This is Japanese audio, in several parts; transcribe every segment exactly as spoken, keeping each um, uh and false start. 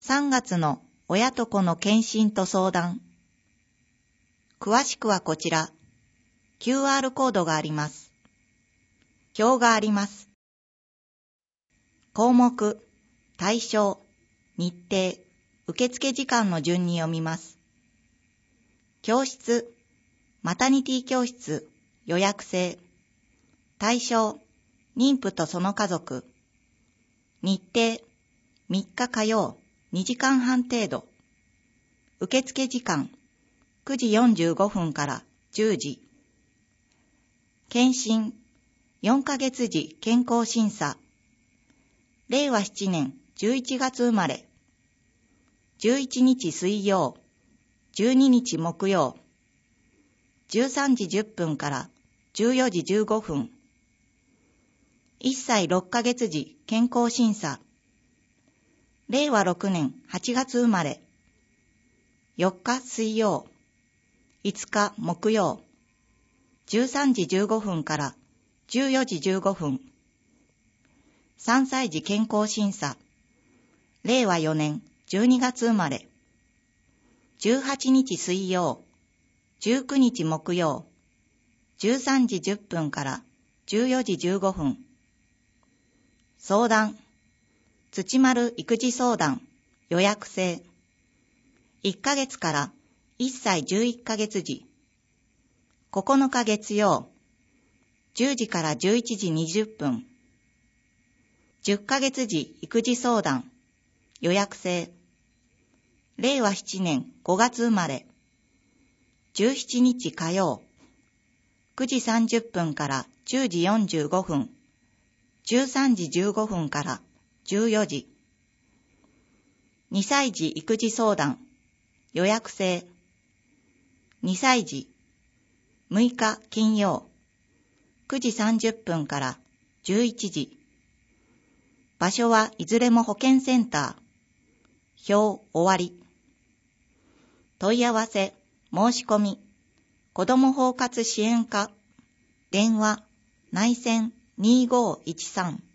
さんがつの親と子の検診と相談。詳しくはこちら、キューアール コードがあります。表があります。項目、対象、日程、受付時間の順に読みます。教室、マタニティ教室、予約制。対象、妊婦とその家族。日程、みっか火曜、にじかんはん程度。受付時間、くじよんじゅうごふんからじゅうじ。検診、よんかげつ時健康審査。れいわななねんじゅういちがつ生まれ。じゅういちにち水曜、じゅうににち木曜。じゅうさんじじゅっぷんからじゅうよじじゅうごふん。いっさいろっかげつ時健康審査。れいわろくねんはちがつ生まれ。よっか水曜、いつか木曜。じゅうさんじじゅうごふんからじゅうよじじゅうごふん。さんさい児健康審査。れいわよねんじゅうにがつ生まれ。じゅうはちにち水曜、じゅうくにち木曜。じゅうさんじじゅっぷんからじゅうよじじゅうごふん。相談。土丸育児相談、予約制。いっかげつからいっさいじゅういっかげつ時。ここのか月曜、じゅうじからじゅういちじにじゅっぷん。じゅっかげつ時育児相談、予約制。れいわななねんごがつ生まれ。じゅうしちにち火曜、くじさんじゅっぷんからじゅうじよんじゅうごふん。じゅうさんじじゅうごふんからじゅうよじ。にさい児育児相談、予約制。にさい児、むいか金曜、くじさんじゅっぷんからじゅういちじ。場所はいずれも保健センター。表終わり。問い合わせ、申し込み、子ども包括支援課、電話、内線にごいちさん。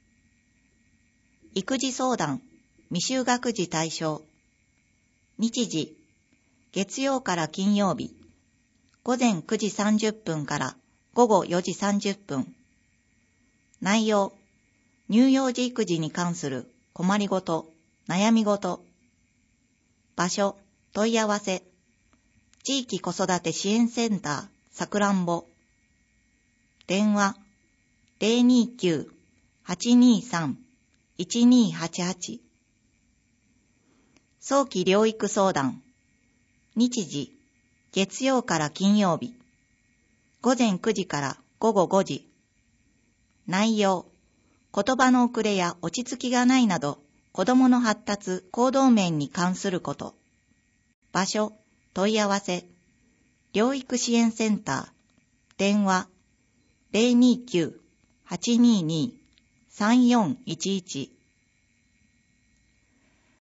育児相談、未就学児対象。日時、月曜から金曜日、ごぜんくじさんじゅっぷんからごごよじさんじゅっぷん。内容、乳幼児育児に関する困りごと、悩みごと。場所、問い合わせ、地域子育て支援センター、さくらんぼ。電話、ゼロにきゅう はちにさん いちにはちはち。早期療育相談。日時、月曜から金曜日。ごぜんくじからごごごじ。内容、言葉の遅れや落ち着きがないなど、子どもの発達・行動面に関すること。場所、問い合わせ、療育支援センター。電話、ゼロにきゅう はちにに さんよんいちいち。